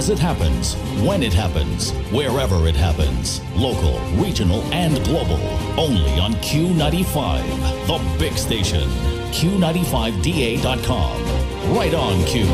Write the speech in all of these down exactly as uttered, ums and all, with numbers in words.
As it happens, when it happens, wherever it happens. Local, regional, and global. Only on Q ninety-five, the big station. Q ninety-five D A dot com. Right on Q.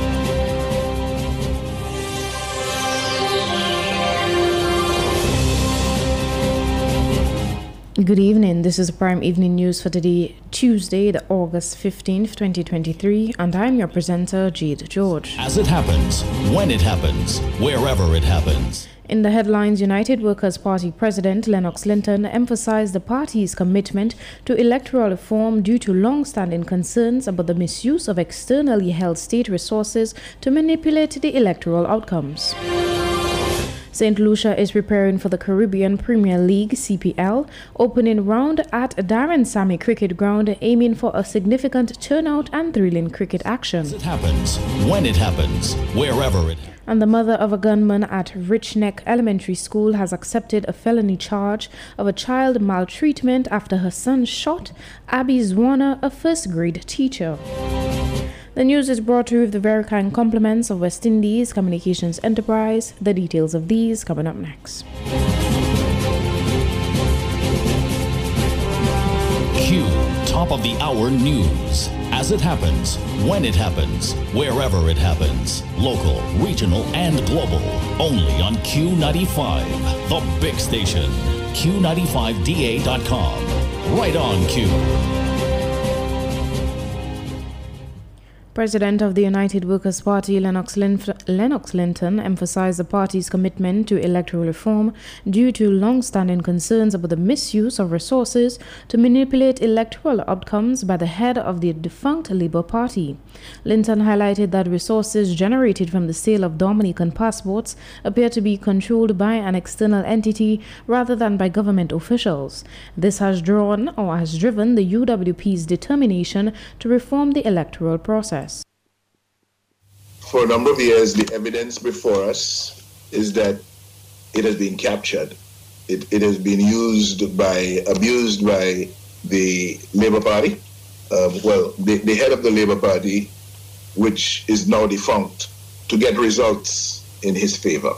Good evening. This is Prime Evening News for today, Tuesday, the August fifteenth, twenty twenty-three, and I'm your presenter, Jade George. As it happens, when it happens, wherever it happens. In the headlines, United Workers' Party President Lennox Linton emphasized the party's commitment to electoral reform due to long-standing concerns about the misuse of externally held state resources to manipulate the electoral outcomes. Saint Lucia is preparing for the Caribbean Premier League C P L opening round at Darren Sammy Cricket Ground, aiming for a significant turnout and thrilling cricket action. As it happens, when it happens, wherever it happens. And the mother of a gunman at Rich Neck Elementary School has accepted a felony charge of a child maltreatment after her son shot Abby Zwana, a first-grade teacher. The news is brought to you with the very kind compliments of West Indies Communications Enterprise. The details of these coming up next. Q, top of the hour news. As it happens, when it happens, wherever it happens. Local, regional, and global. Only on Q ninety-five, the big station. Q ninety-five D A dot com. Right on Q. President of the United Workers' Party, Lennox, Lin- Lennox Linton, emphasized the party's commitment to electoral reform due to long-standing concerns about the misuse of resources to manipulate electoral outcomes by the head of the defunct Labour Party. Linton highlighted that resources generated from the sale of Dominican passports appear to be controlled by an external entity rather than by government officials. This has drawn or has driven the U W P's determination to reform the electoral process. For a number of years, the evidence before us is that it has been captured. It, it has been used by, abused by the Labour Party. Um, well, the, the head of the Labour Party, which is now defunct, to get results in his favor.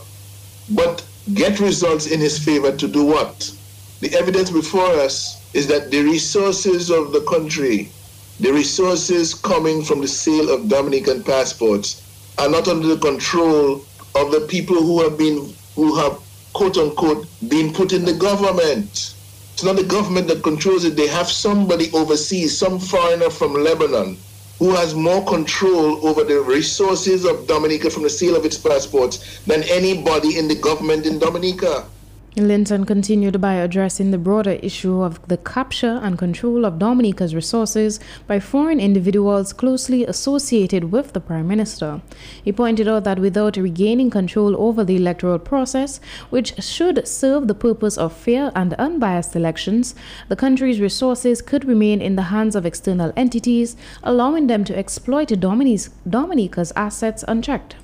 But get results in his favor to do what? The evidence before us is that the resources of the country, the resources coming from the sale of Dominican passports, are not under the control of the people who have been, who have, quote unquote, been put in the government. It's not the government that controls it. They have somebody overseas, some foreigner from Lebanon, who has more control over the resources of Dominica from the sale of its passports than anybody in the government in Dominica. Linton continued by addressing the broader issue of the capture and control of Dominica's resources by foreign individuals closely associated with the Prime Minister. He pointed out that without regaining control over the electoral process, which should serve the purpose of fair and unbiased elections, the country's resources could remain in the hands of external entities, allowing them to exploit Dominica's, Dominica's assets unchecked.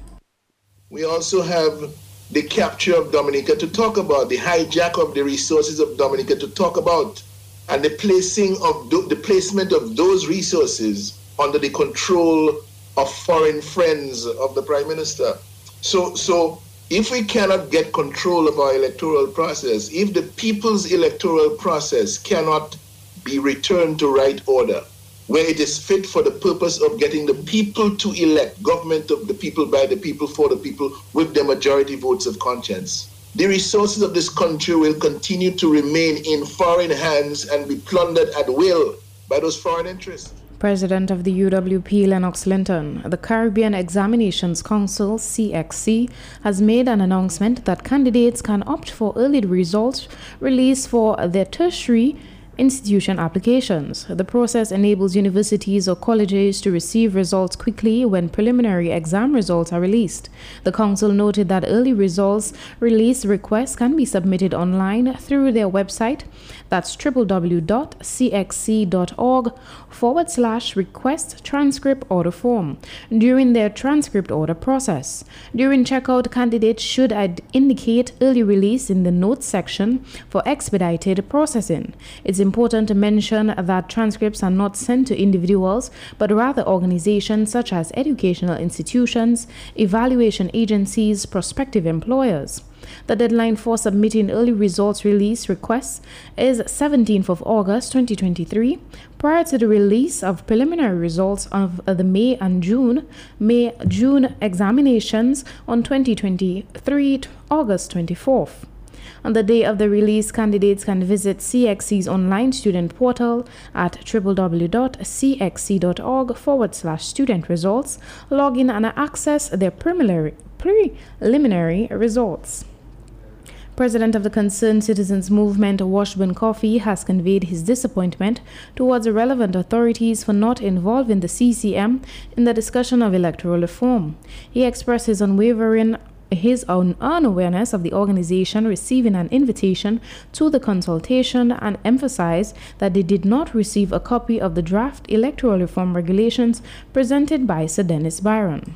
We also have the capture of Dominica to talk about, the hijack of the resources of Dominica to talk about, and the placing of do, the placement of those resources under the control of foreign friends of the Prime Minister. So, so if we cannot get control of our electoral process, if the people's electoral process cannot be returned to right order, where it is fit for the purpose of getting the people to elect government of the people, by the people, for the people, with the majority votes of conscience, the resources of this country will continue to remain in foreign hands and be plundered at will by those foreign interests. President of the U W P, Lennox Linton, the Caribbean Examinations Council, C X C, has made an announcement that candidates can opt for early results released for their tertiary institution applications. The process enables universities or colleges to receive results quickly when preliminary exam results are released. The council noted that early results release requests can be submitted online through their website. That's www.cxc.org forward slash request transcript order form during their transcript order process. During checkout, candidates should indicate early release in the notes section for expedited processing. It's important to mention that transcripts are not sent to individuals, but rather organizations such as educational institutions, evaluation agencies, prospective employers. The deadline for submitting early results release requests is seventeenth of August twenty twenty-three, prior to the release of preliminary results of the May and June May June examinations on twenty twenty-three August twenty-fourth. On the day of the release, candidates can visit C X C's online student portal at www.cxc.org forward slash student results, log in and access their preliminary, preliminary results. President of the Concerned Citizens Movement, Washburn Coffee, has conveyed his disappointment towards the relevant authorities for not involving the C C M in the discussion of electoral reform. He expressed his unwavering his own unawareness of the organization receiving an invitation to the consultation and emphasized that they did not receive a copy of the draft electoral reform regulations presented by Sir Dennis Byron.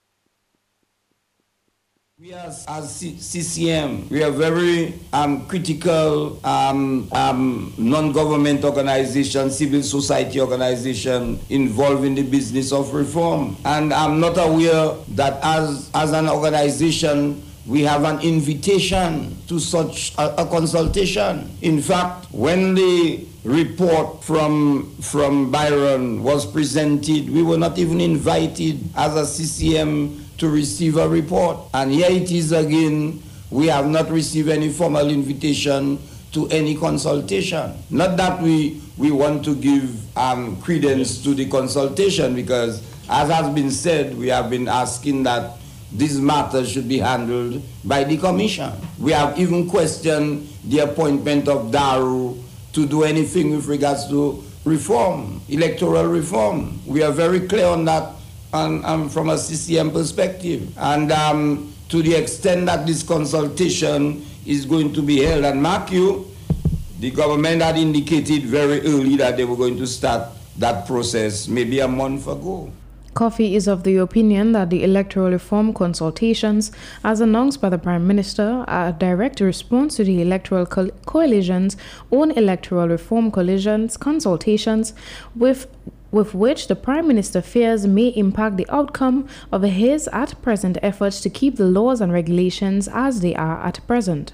We as, as C C M, we are very um, critical um, um, non-government organization, civil society organization involved in the business of reform. And I'm not aware that as, as an organization, we have an invitation to such a, a consultation. In fact, when the report from, from Byron was presented, we were not even invited as a C C M to receive a report. And here it is again, we have not received any formal invitation to any consultation. Not that we, we want to give um, credence to the consultation, because as has been said, we have been asking that these matters should be handled by the Commission. We have even questioned the appointment of Daru to do anything with regards to reform, electoral reform. We are very clear on that and, and from a C C M perspective. And um, to the extent that this consultation is going to be held, and mark you, the government had indicated very early that they were going to start that process maybe a month ago. Coffee is of the opinion that the electoral reform consultations, as announced by the Prime Minister, are a direct response to the Electoral Co Coalition's own electoral reform coalitions consultations, with with which the Prime Minister fears may impact the outcome of his at present efforts to keep the laws and regulations as they are at present.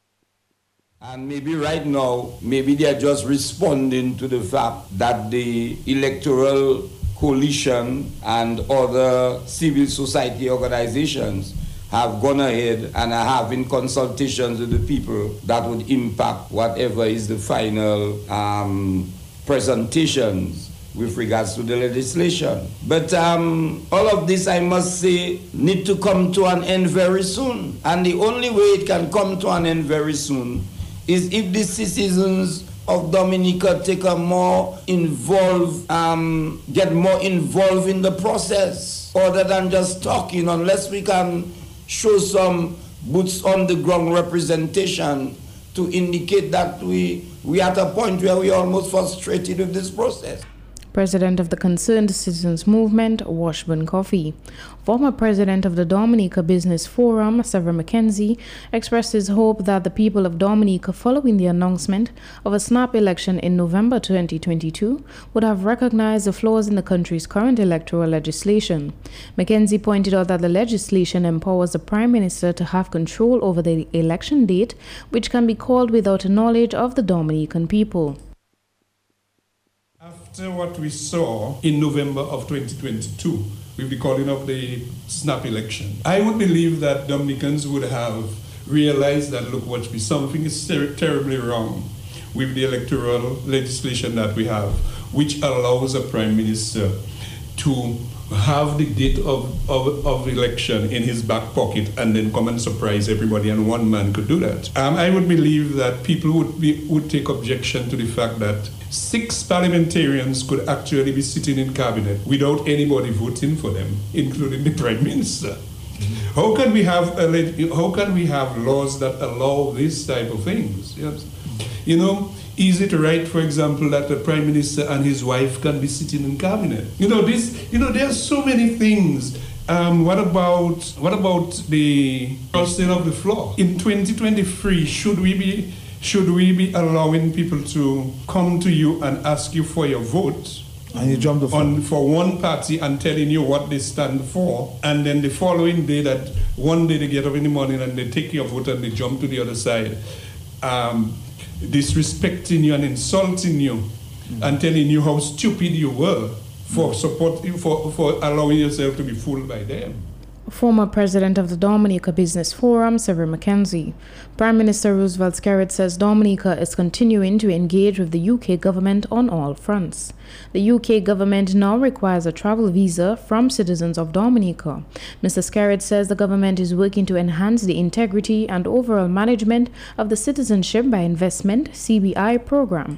And maybe right now, maybe they are just responding to the fact that the Electoral Coalition and other civil society organizations have gone ahead and are having consultations with the people that would impact whatever is the final um, presentations with regards to the legislation. But um, all of this, I must say, need to come to an end very soon. And the only way it can come to an end very soon is if the citizens of Dominica take a more involved, um, get more involved in the process, other than just talking, unless we can show some boots on the ground representation to indicate that we, we are at a point where we are almost frustrated with this process. President of the Concerned Citizens Movement, Washburn Coffee. Former President of the Dominica Business Forum, Sever McKenzie, expressed his hope that the people of Dominica, following the announcement of a snap election in November twenty twenty-two, would have recognized the flaws in the country's current electoral legislation. McKenzie pointed out that the legislation empowers the Prime Minister to have control over the election date, which can be called without knowledge of the Dominican people. After what we saw in November of twenty twenty-two, with the calling of the snap election, I would believe that Dominicans would have realized that, look, watch me, something is ter terribly wrong with the electoral legislation that we have, which allows a Prime Minister to have the date of, of, of election in his back pocket and then come and surprise everybody, and one man could do that. Um, I would believe that people would, be, would take objection to the fact that six parliamentarians could actually be sitting in cabinet without anybody voting for them, including the Prime Minister. Mm-hmm. How can we have a, how can we have laws that allow this type of things? Yes. You know, is it right, for example, that the Prime Minister and his wife can be sitting in cabinet? You know, this. You know, there are so many things. Um, what about what about the crossing of the floor in twenty twenty-three? Should we be should we be allowing people to come to you and ask you for your vote? And you jump the phone. On for one party and telling you what they stand for, and then the following day, that one day they get up in the morning and they take your vote and they jump to the other side, um, disrespecting you and insulting you, mm-hmm. and telling you how stupid you were for support for for allowing yourself to be fooled by them. Former president of the Dominica Business Forum, Severin McKenzie. Prime Minister Roosevelt Skerrit says Dominica is continuing to engage with the U K government on all fronts. The U K government now requires a travel visa from citizens of Dominica. Mister Skerrit says the government is working to enhance the integrity and overall management of the Citizenship by Investment C B I program.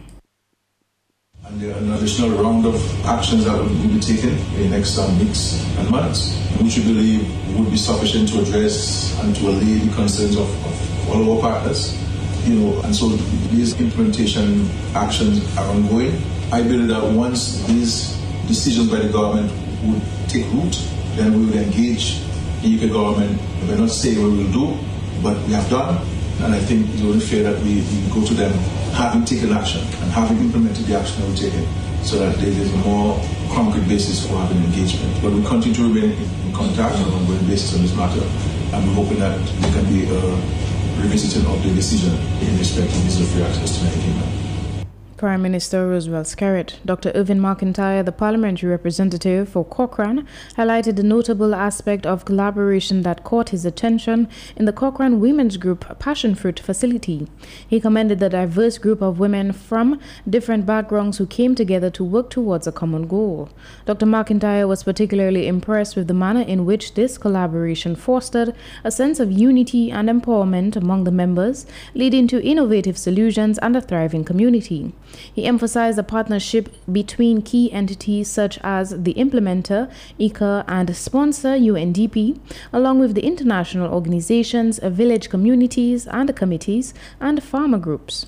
And there are an additional round of actions that will be taken in the next um, weeks and months, which we believe would be sufficient to address and to allay the concerns of, of all our partners. You know, and so these implementation actions are ongoing. I believe that once these decisions by the government would take root, then we will engage the U K government. We're not saying what we will do, but we have done. And I think it's only fair that we, we go to them having taken action and having implemented the action that we've taken, so that there is a more concrete basis for having engagement. But we continue to remain in, in contact on an ongoing basis on this matter, and we're hoping that there can be a revisiting of the decision in respect to visa-free access to the Kingdom. Prime Minister Roosevelt Skerrit. Doctor Irvin McIntyre, the parliamentary representative for Cochrane, highlighted the notable aspect of collaboration that caught his attention in the Cochrane Women's Group Passion Fruit facility. He commended the diverse group of women from different backgrounds who came together to work towards a common goal. Doctor McIntyre was particularly impressed with the manner in which this collaboration fostered a sense of unity and empowerment among the members, leading to innovative solutions and a thriving community. He emphasized the partnership between key entities such as the implementer, I C A, and sponsor, U N D P, along with the international organizations, village communities and committees, and farmer groups.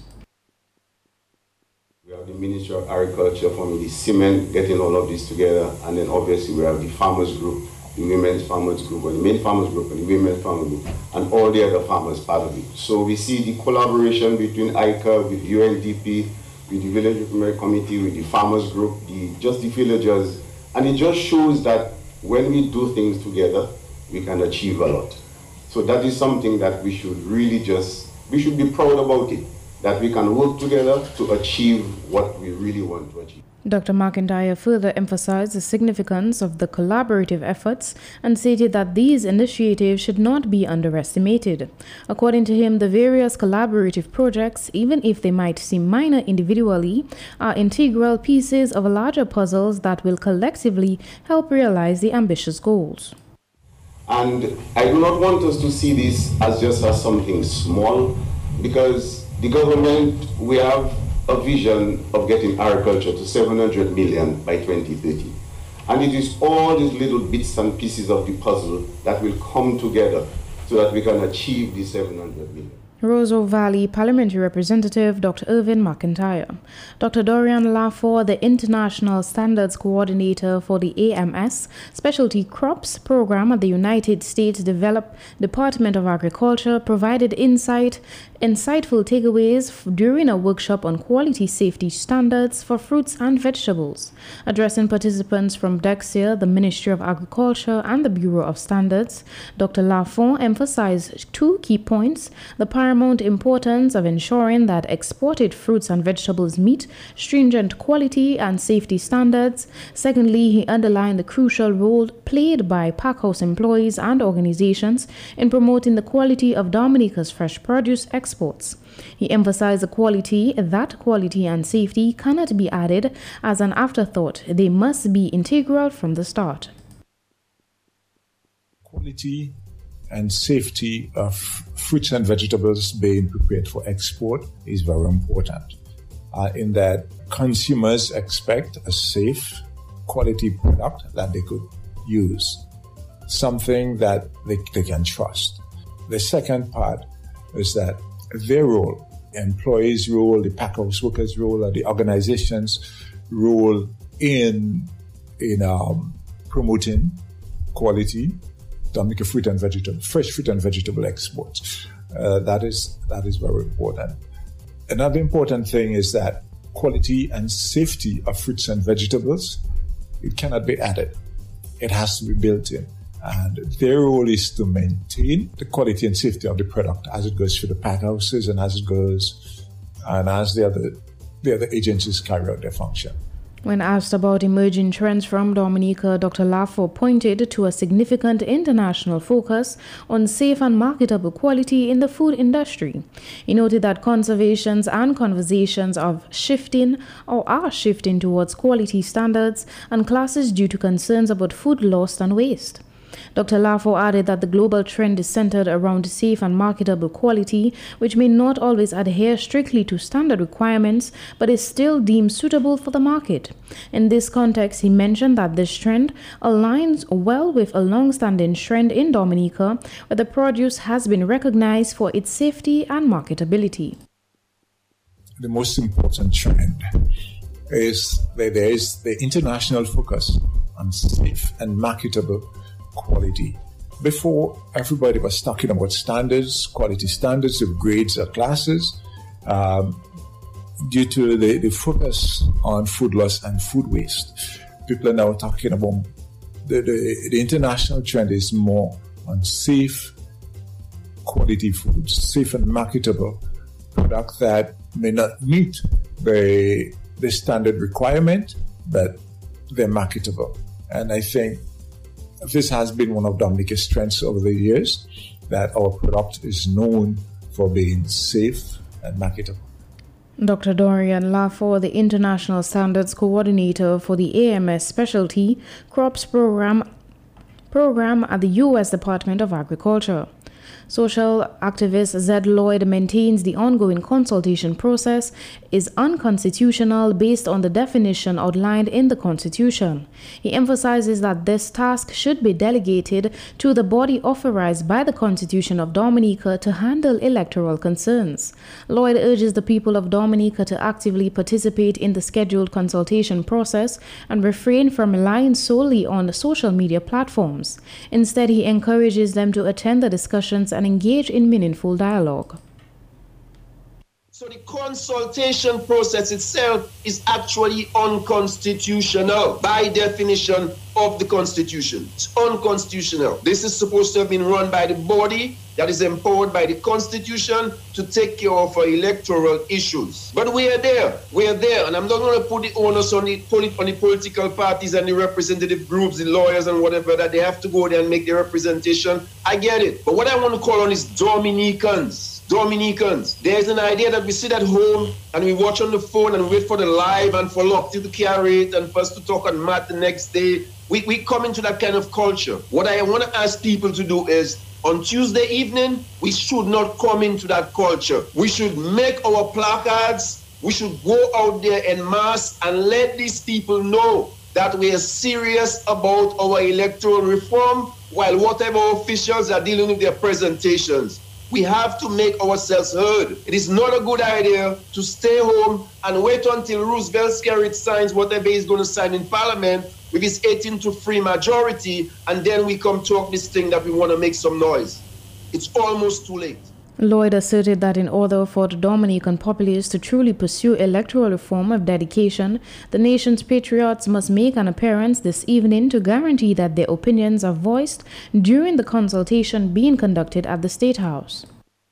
We have the Ministry of Agriculture forming the cement, getting all of this together, and then obviously we have the farmers group, the women's farmers group, or the main farmers group, and the women's farmers group, and all the other farmers part of it. So we see the collaboration between I C A, with U N D P, with the village improvement committee, with the farmers group, the just the villagers, and it just shows that when we do things together, we can achieve a lot. So that is something that we should really just, we should be proud about it, that we can work together to achieve what we really want to achieve. Doctor McIntyre further emphasized the significance of the collaborative efforts and stated that these initiatives should not be underestimated. According to him, the various collaborative projects, even if they might seem minor individually, are integral pieces of a larger puzzle that will collectively help realize the ambitious goals. And I do not want us to see this as just as something small, because the government, we have a vision of getting agriculture to seven hundred million by twenty thirty. And it is all these little bits and pieces of the puzzle that will come together so that we can achieve the seven hundred million. Roseau Valley Parliamentary Representative Doctor Irvin McIntyre. Doctor Dorian Laffour, the International Standards Coordinator for the A M S Specialty Crops Program at the United States Develop Department of Agriculture, provided insight, insightful takeaways during a workshop on quality safety standards for fruits and vegetables. Addressing participants from DEXIA, the Ministry of Agriculture, and the Bureau of Standards, Doctor Laffour emphasized two key points: the paramount importance of ensuring that exported fruits and vegetables meet stringent quality and safety standards. Secondly, he underlined the crucial role played by packhouse employees and organizations in promoting the quality of Dominica's fresh produce exports. He emphasized the quality, that quality and safety cannot be added as an afterthought. They must be integral from the start. Quality and safety of fruits and vegetables being prepared for export is very important, uh, in that consumers expect a safe, quality product that they could use, something that they, they can trust. The second part is that their role, employees' role, the packhouse workers' role, or the organization's role in, in um, promoting quality Dominica fruit and vegetable, fresh fruit and vegetable exports. Uh, that is that is very important. another important thing is that quality and safety of fruits and vegetables, it cannot be added. It has to be built in. And their role is to maintain the quality and safety of the product as it goes through the pack houses and as it goes and as the other, the other agencies carry out their function. When asked about emerging trends from Dominica, Doctor Laffour pointed to a significant international focus on safe and marketable quality in the food industry. He noted that conservations and conversations of shifting or are shifting towards quality standards and classes due to concerns about food loss and waste. Doctor Laffour added that the global trend is centered around safe and marketable quality, which may not always adhere strictly to standard requirements, but is still deemed suitable for the market. In this context, he mentioned that this trend aligns well with a long-standing trend in Dominica, where the produce has been recognized for its safety and marketability. The most important trend is that there is the international focus on safe and marketable quality. Before, everybody was talking about standards, quality standards of grades or classes, um, due to the, the focus on food loss and food waste. People are now talking about the, the, the international trend is more on safe quality foods, safe and marketable products that may not meet the, the standard requirement, but they're marketable. And I think this has been one of Dominica's strengths over the years, that our product is known for being safe and marketable. Doctor Dorian Laffour, the International Standards Coordinator for the A M S Specialty Crops Program, program at the U S Department of Agriculture. Social activist Zed Lloyd maintains the ongoing consultation process is unconstitutional based on the definition outlined in the Constitution. He emphasizes that this task should be delegated to the body authorized by the Constitution of Dominica to handle electoral concerns. Lloyd urges the people of Dominica to actively participate in the scheduled consultation process and refrain from relying solely on social media platforms. Instead, he encourages them to attend the discussions and engage in meaningful dialogue. So the consultation process itself is actually unconstitutional by definition of the Constitution. It's unconstitutional. This is supposed to have been run by the body that is empowered by the Constitution to take care of our electoral issues. But we are there. We are there. And I'm not going to put the onus on the, on the political parties and the representative groups, the lawyers and whatever, that they have to go there and make their representation. I get it. But what I want to call on is Dominicans. Dominicans. There's an idea that we sit at home and we watch on the phone and wait for the live and for Lofty to carry it and for us to talk on Matt the next day. We, we come into that kind of culture. What I want to ask people to do is, on Tuesday evening, we should not come into that culture. We should make our placards. We should go out there en masse and let these people know that we are serious about our electoral reform, while whatever officials are dealing with their presentations. We have to make ourselves heard. It is not a good idea to stay home and wait until Roosevelt Skerrit signs whatever he's going to sign in Parliament with his eighteen to three majority, and then we come talk this thing that we want to make some noise. It's almost too late. Lloyd asserted that in order for the Dominican populace to truly pursue electoral reform of dedication, the nation's patriots must make an appearance this evening to guarantee that their opinions are voiced during the consultation being conducted at the State House.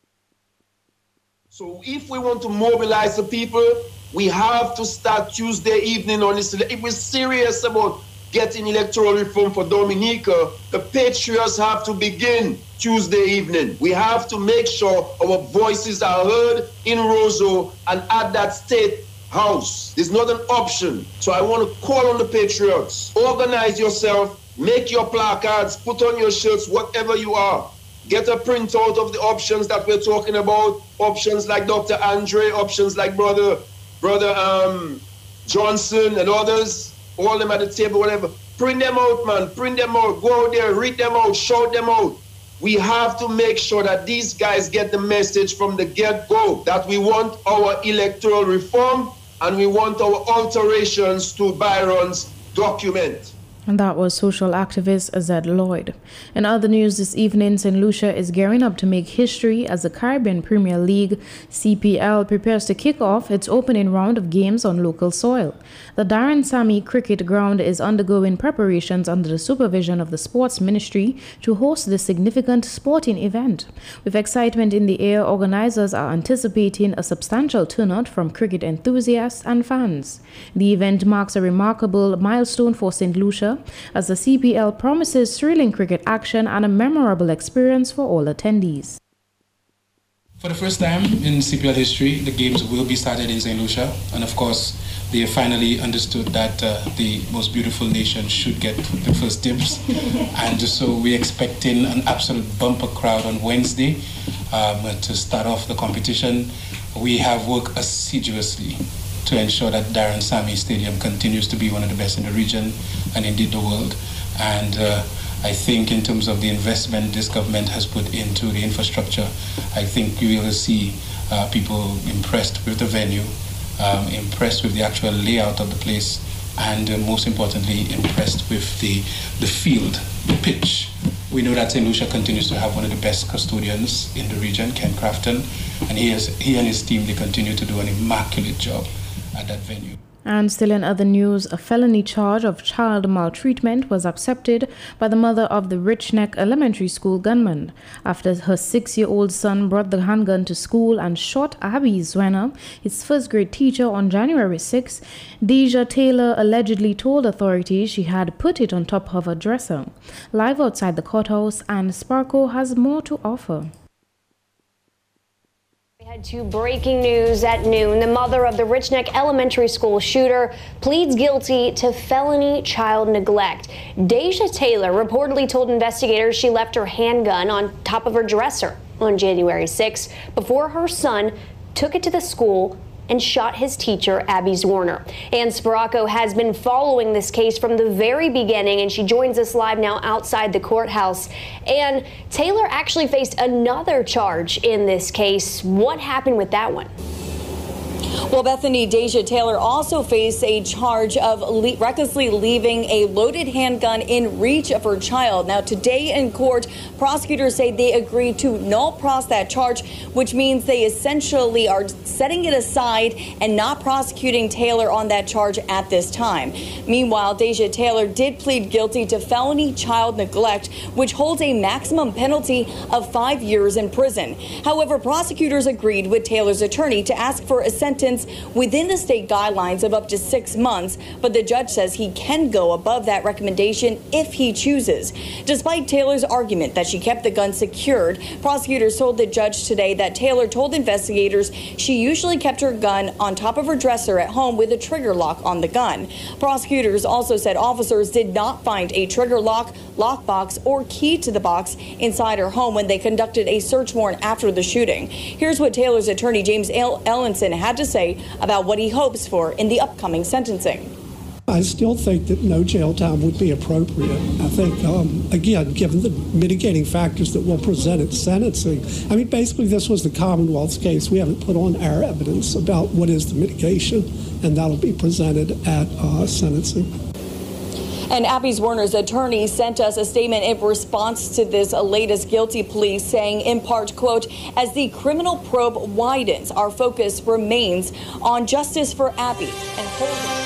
So if we want to mobilize the people, we have to start Tuesday evening on this. If we're serious about getting electoral reform for Dominica, the patriots have to begin Tuesday evening. We have to make sure our voices are heard in Roseau and at that State House. There's not an option. So I want to call on the patriots. Organize yourself, make your placards, put on your shirts, whatever you are. Get a printout of the options that we're talking about. Options like Doctor Andre, options like Brother, Brother um, Johnson and others. All them at the table, whatever. Print them out, man. Print them out. Go out there, read them out, shout them out. We have to make sure that these guys get the message from the get-go that we want our electoral reform and we want our alterations to Byron's document. And that was social activist Zed Lloyd. In other news this evening, Saint Lucia is gearing up to make history as the Caribbean Premier League, C P L, prepares to kick off its opening round of games on local soil. The Darren Sammy Cricket Ground is undergoing preparations under the supervision of the Sports Ministry to host this significant sporting event. With excitement in the air, organizers are anticipating a substantial turnout from cricket enthusiasts and fans. The event marks a remarkable milestone for Saint Lucia, as the C P L promises thrilling cricket action and a memorable experience for all attendees. For the first time in C P L history, the games will be started in Saint Lucia, and of course, they have finally understood that uh, the most beautiful nation should get the first dibs, and so we're expecting an absolute bumper crowd on Wednesday um, to start off the competition. We have worked assiduously to ensure that Darren Sammy Stadium continues to be one of the best in the region and indeed the world. And uh, I think in terms of the investment this government has put into the infrastructure, I think you will see uh, people impressed with the venue, um, impressed with the actual layout of the place, and uh, most importantly, impressed with the, the field, the pitch. We know that Saint Lucia continues to have one of the best custodians in the region, Ken Crafton, and he, has, he and his team, they continue to do an immaculate job at that venue. And still in other news, a felony charge of child maltreatment was accepted by the mother of the Rich Neck Elementary School gunman after her six-year-old son brought the handgun to school and shot Abby Zwenner, his first-grade teacher, on January sixth. Deja Taylor allegedly told authorities she had put it on top of her dresser. Live outside the courthouse, and Sparko has more to offer. Head to breaking news at noon. The mother of the Rich Neck Elementary School shooter pleads guilty to felony child neglect. Deja Taylor reportedly told investigators she left her handgun on top of her dresser on January sixth before her son took it to the school and shot his teacher, Abby Zwerner. Ann Sparacco has been following this case from the very beginning, and she joins us live now outside the courthouse. And Taylor actually faced another charge in this case. What happened with that one? Well, Bethany, Deja Taylor also faced a charge of le- recklessly leaving a loaded handgun in reach of her child. Now, today in court, prosecutors say they agreed to null pros that charge, which means they essentially are setting it aside and not prosecuting Taylor on that charge at this time. Meanwhile, Deja Taylor did plead guilty to felony child neglect, which holds a maximum penalty of five years in prison. However, prosecutors agreed with Taylor's attorney to ask for a sentence within the state guidelines of up to six months, but the judge says he can go above that recommendation if he chooses. Despite Taylor's argument that she kept the gun secured, prosecutors told the judge today that Taylor told investigators she usually kept her gun on top of her dresser at home with a trigger lock on the gun. Prosecutors also said officers did not find a trigger lock, lockbox, or key to the box inside her home when they conducted a search warrant after the shooting. Here's what Taylor's attorney, James Ellenson, had to say about what he hopes for in the upcoming sentencing. I still think that no jail time would be appropriate. I think, um, again, given the mitigating factors that will present at sentencing, I mean, basically this was the Commonwealth's case. We haven't put on our evidence about what is the mitigation, and that'll be presented at uh, sentencing. And Abby Zwerner's attorney sent us a statement in response to this latest guilty plea, saying in part, quote, as the criminal probe widens, our focus remains on justice for Abby and holding.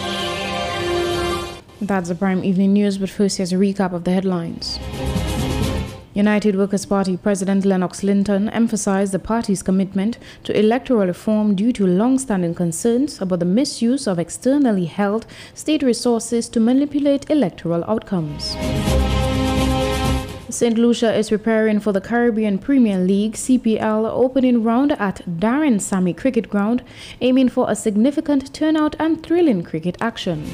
That's the Prime Evening News, but first here's a recap of the headlines. United Workers' Party President Lennox Linton emphasized the party's commitment to electoral reform due to long-standing concerns about the misuse of externally held state resources to manipulate electoral outcomes. Saint Lucia is preparing for the Caribbean Premier League C P L opening round at Darren Sammy Cricket Ground, aiming for a significant turnout and thrilling cricket action.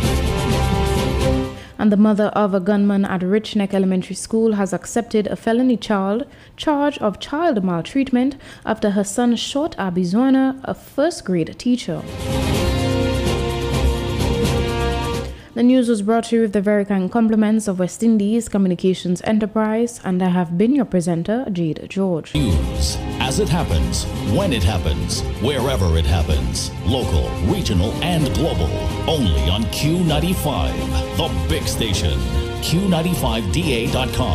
And the mother of a gunman at Rich Neck Elementary School has accepted a felony child charge of child maltreatment after her son shot Abby Zwerner, a first-grade teacher. The news was brought to you with the very kind compliments of West Indies Communications Enterprise, and I have been your presenter, Jade George. News as as it happens, when it happens, wherever it happens. Local, regional, and global. Only on Q ninety-five, the big station. Q ninety-five D A dot com.